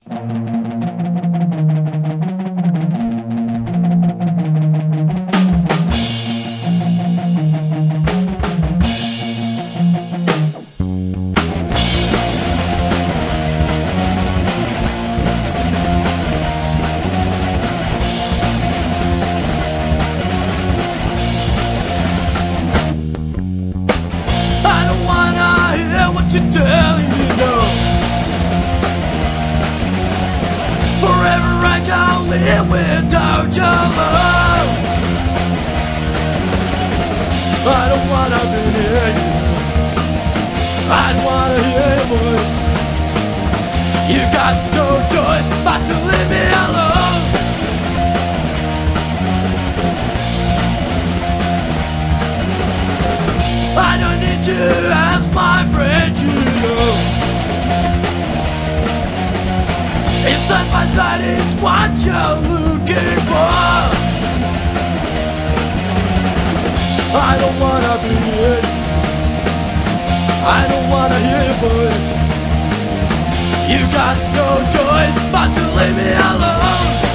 You're telling me no. Forever I can't live without your love. I don't wanna be near you. I don't wanna hear your voice. You got no choice but to leave me alone. I don't need to ask my friend, you know. If side by side is what you're looking for, I don't wanna be near you. I don't wanna hear your voice. You got no choice but to leave me alone.